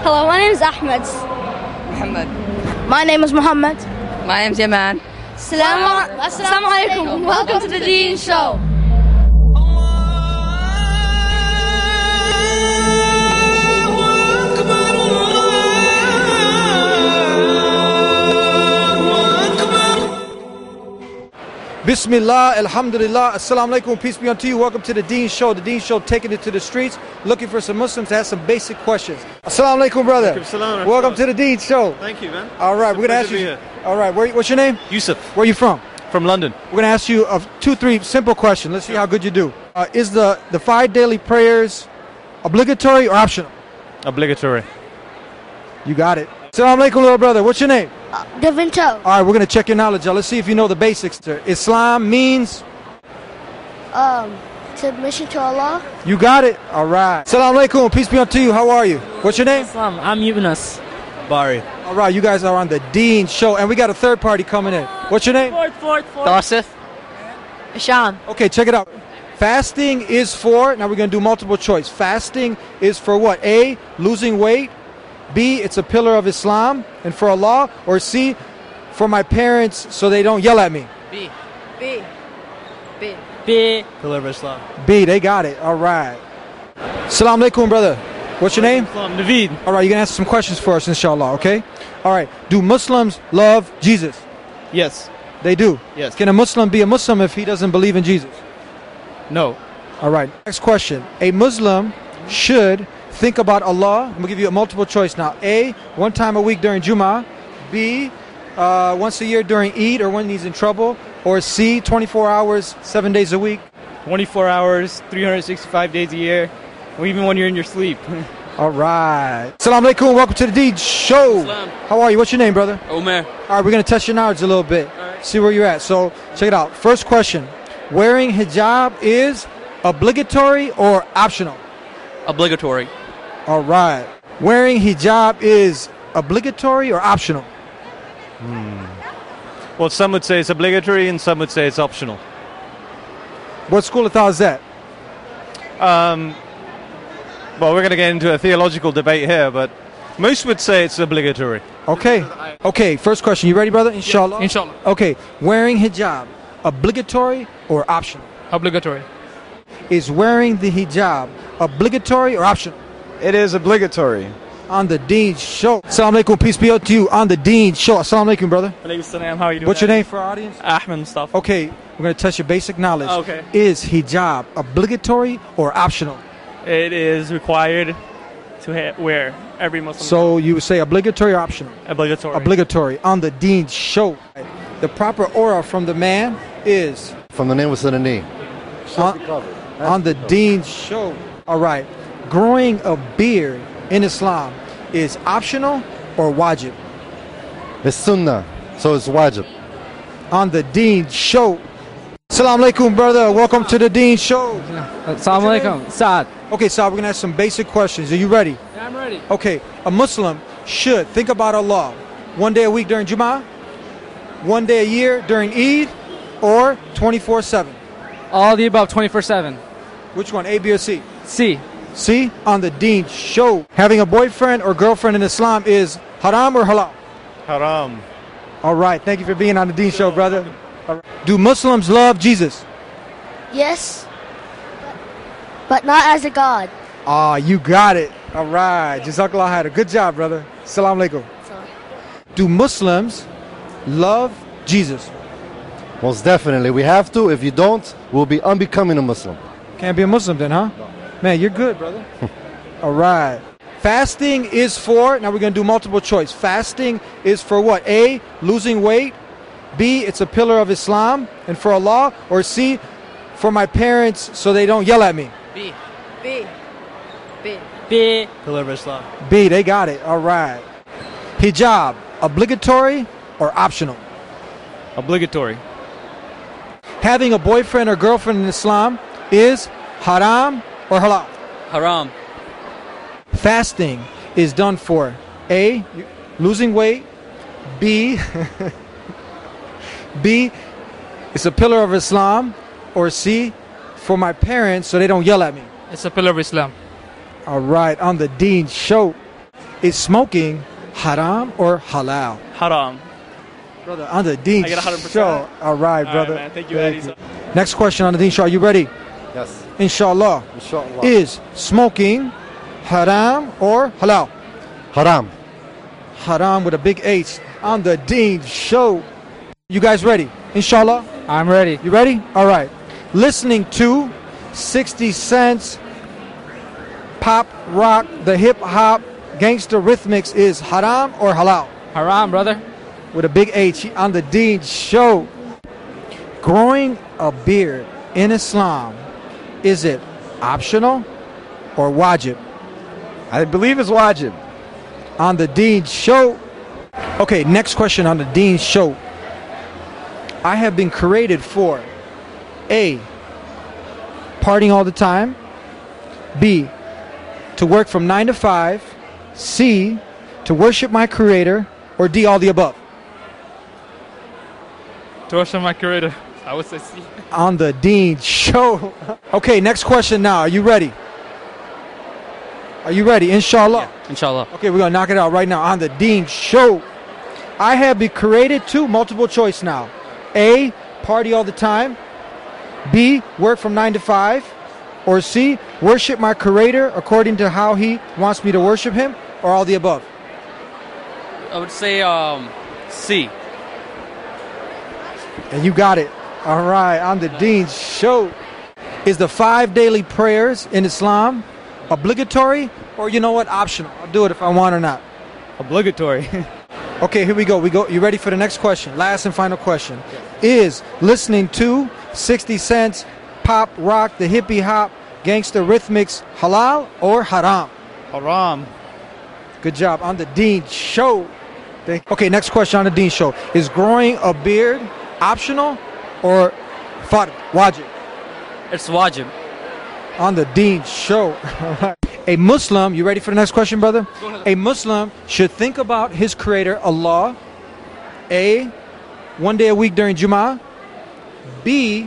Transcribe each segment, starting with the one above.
Hello, my name is Ahmed. Muhammad. My name is Muhammad. My name's Yaman. Assalamu alaikum. Welcome to the Deen Show. Bismillah, alhamdulillah, assalamu alaikum, peace be unto you. Welcome to the Deen Show. The Deen Show taking it to the streets, looking for some Muslims to ask some basic questions. Assalamu alaikum, brother. Welcome to the Deen Show. Thank you, man. All right, we're going to ask you. All right, what's your name? Yusuf. Where are you from? From London. We're going to ask you 2-3 simple questions. Let's see how good you do. Is the 5 daily prayers obligatory or optional? Obligatory. You got it. Assalamu alaikum, little brother. What's your name? Devinto. All right, we're going to check your knowledge out. Let's see if you know the basics. Islam means? Submission to Allah. You got it. All right. Assalamu alaikum. Peace be unto you. How are you? What's your name? I'm Yunus. Bari. All right, you guys are on the Deen Show, and we got a third party coming in. What's your name? Tausif. Ishan. Okay, check it out. Fasting is for, now we're going to do multiple choice. Fasting is for what? A, losing weight. B, it's a pillar of Islam and for Allah. Or C, for my parents so they don't yell at me. B. Pillar of Islam. B, they got it. All right. Assalamu alaikum, brother. What's your name? Naveed. All right, you're going to answer some questions for us, inshallah, okay? All right. Do Muslims love Jesus? Yes. They do. Yes. Can a Muslim be a Muslim if he doesn't believe in Jesus? No. All right. Next question. A Muslim should think about Allah. I'm going to give you a multiple choice now. A, one time a week during Jummah. B, once a year during Eid or when he's in trouble. Or C, 24 hours, 7 days a week. 24 hours, 365 days a year, or even when you're in your sleep. All right. Assalamu alaikum. Welcome to the Deen Show. Islam. How are you? What's your name, brother? Omer. All right, we're going to test your knowledge a little bit. right. See where you're at. So check it out. First question. Wearing hijab is obligatory or optional? Obligatory. All right. Wearing hijab is obligatory or optional? Well, some would say it's obligatory and some would say it's optional. What school of thought is that? Well, we're going to get into a theological debate here, but most would say it's obligatory. Okay. Okay, first question. You ready, brother? Inshallah? Inshallah. Okay. Wearing hijab, obligatory or optional? Obligatory. Is wearing the hijab obligatory or optional? It is obligatory. On the Deen Show. Assalamu alaikum. Peace be unto you. On the Deen Show. Assalamu alaikum, brother. How are you doing? What's your name for our audience? Ahmed Mustafa. Okay, we're going to test your basic knowledge. Okay. Is hijab obligatory or optional? It is required to wear every Muslim. So you would say obligatory or optional? Obligatory. Obligatory. On the Deen Show. The proper aura from the man is From the name was to the knee. on the Deen Show. All right. Growing a beard in Islam is optional or wajib? It's sunnah, so it's wajib. On the Deen Show. Assalamu alaikum, brother. Welcome to the Deen Show. Assalamu alaikum. Saad. Okay, Saad, we're going to ask some basic questions. Are you ready? Yeah, I'm ready. Okay, a Muslim should think about Allah one day a week during Jummah, one day a year during Eid, or 24/7. All the above 24/7. Which one, A, B, or C? C. C, on the Deen Show. Having a boyfriend or girlfriend in Islam is haram or halal? Haram. All right, thank you for being on the Deen Show, brother. All right. Do Muslims love Jesus? Yes. But not as a God. Ah, you got it. All right, Jazakallah khair. Good job, brother. Assalamu alaikum. Do Muslims love Jesus? Most definitely. We have to. If you don't, we'll be unbecoming a Muslim. Can't be a Muslim then, huh? Man, you're good, brother. All right. Fasting is for, now we're going to do multiple choice. Fasting is for what? A, losing weight. B, it's a pillar of Islam and for Allah. Or C, for my parents so they don't yell at me. B. Pillar of Islam. B, they got it. All right. Hijab, obligatory or optional? Obligatory. Having a boyfriend or girlfriend in Islam is haram or halal? Haram. Fasting is done for A, losing weight. B, it's a pillar of Islam. Or C, for my parents so they don't yell at me. It's a pillar of Islam. All right, on the Deen Show. Is smoking haram or halal? Haram. Brother, on the Dean I get 100%. Show. All right, brother. man. Thank you, Eddie. Next question on the Dean Show. Are you ready? Yes. Inshallah. Inshallah. Is smoking haram or halal? Haram. Haram with a big H on the Dean Show. You guys ready? Inshallah. I'm ready. You ready? All right. Listening to 60 Cent's pop, rock, the hip hop, gangster rhythmics is haram or halal? Haram, brother. With a big H on the Dean Show. Growing a beard in Islam, is it optional or wajib? I believe it's wajib. On the Dean Show. Okay, next question on the Dean Show. I have been created for A, partying all the time, B, to work from 9 to 5, C, to worship my creator, or D, all the above? To worship my creator. I would say C. On the Dean Show. Okay, next question now. Are you ready? Are you ready? Inshallah. Inshallah. Okay, we're going to knock it out right now on the Dean Show. I have been created to multiple choice now. A, party all the time. B, work from 9 to 5. Or C, worship my creator according to how he wants me to worship him, or all the above? I would say C. And you got it. All right, on the Dean Show. Is the 5 daily prayers in Islam obligatory, or you know what, optional? I'll do it if I want or not. Obligatory. Okay, here we go. You ready for the next question? Last and final question. Is listening to 60 Cent's pop, rock, the hippie hop, gangster rhythmics halal or haram? Haram. Good job on the Dean Show. Okay, next question on the Dean Show. Is growing a beard optional or fard, wajib? It's wajib. On the Dean Show. All right. A Muslim, you ready for the next question, brother? A Muslim should think about his creator, Allah. A, 1 day a week during Jummah. B,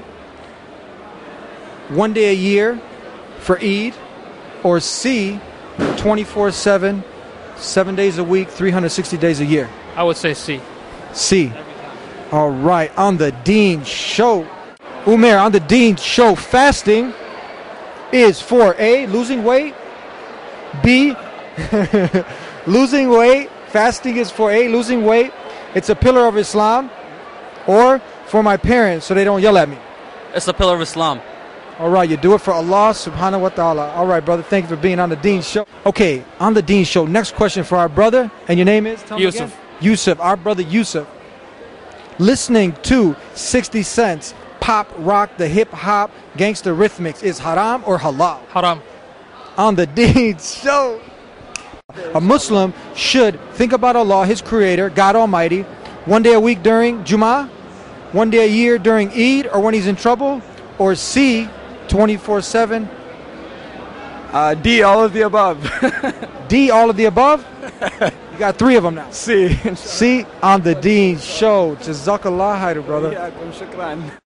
1 day a year for Eid. Or C, 24/7, 7 days a week, 360 days a year. I would say C. C. All right, on the Dean Show. Umair, on the Dean Show, fasting is for A, losing weight. B, losing weight. Fasting is for A, losing weight. It's a pillar of Islam. Or for my parents so they don't yell at me. It's a pillar of Islam. All right, you do it for Allah subhanahu wa ta'ala. All right, brother, thank you for being on the Dean Show. Okay, on the Dean Show, next question for our brother. And your name is? Tell me Yusuf. again. Yusuf, our brother Yusuf. Listening to 60 Cent's pop, rock, the hip hop, gangster rhythmics is haram or halal? Haram. On the Dean Show. A Muslim should think about Allah, his creator, God Almighty, 1 day a week during Jummah, 1 day a year during Eid or when he's in trouble, or C, 24/7. D, all of the above. D, all of the above? You got 3 of them now. C. C, on the Dean Show. Jazakallah khairan, brother. Shukran.